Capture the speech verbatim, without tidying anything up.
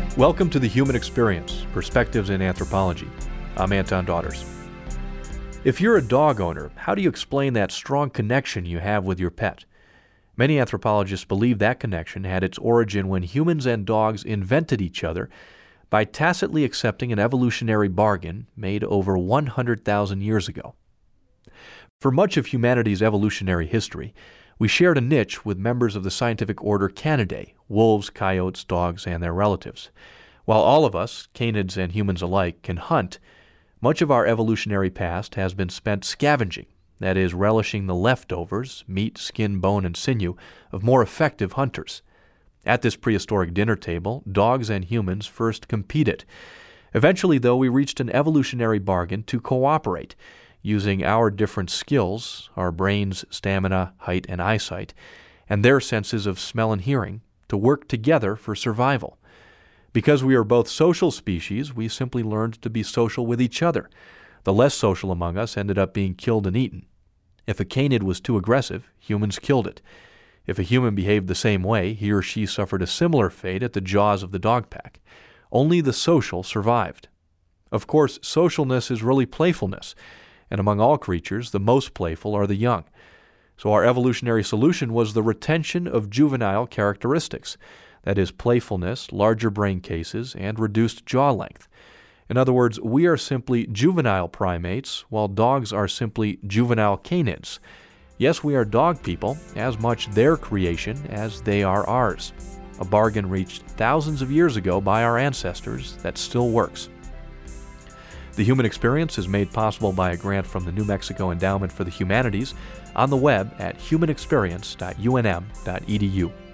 Welcome to The Human Experience, Perspectives in Anthropology. I'm Anton Daughters. If you're a dog owner, how do you explain that strong connection you have with your pet? Many anthropologists believe that connection had its origin when humans and dogs invented each other by tacitly accepting an evolutionary bargain made over one hundred thousand years ago. For much of humanity's evolutionary history, we shared a niche with members of the scientific order Canidae, wolves, coyotes, dogs, and their relatives. While all of us, canids and humans alike, can hunt, much of our evolutionary past has been spent scavenging, that is, relishing the leftovers, meat, skin, bone, and sinew, of more effective hunters. At this prehistoric dinner table, dogs and humans first competed. Eventually, though, we reached an evolutionary bargain to cooperate, using our different skills, our brains, stamina, height, and eyesight, and their senses of smell and hearing, to work together for survival. Because we are both social species, we simply learned to be social with each other. The less social among us ended up being killed and eaten. If a canid was too aggressive, humans killed it. If a human behaved the same way, he or she suffered a similar fate at the jaws of the dog pack. Only the social survived. Of course, socialness is really playfulness, and among all creatures, the most playful are the young. So our evolutionary solution was the retention of juvenile characteristics, that is, playfulness, larger brain cases, and reduced jaw length. In other words, we are simply juvenile primates, while dogs are simply juvenile canids. Yes, we are dog people, as much their creation as they are ours. A bargain reached thousands of years ago by our ancestors that still works. The Human Experience is made possible by a grant from the New Mexico Endowment for the Humanities on the web at human experience dot u n m dot e d u.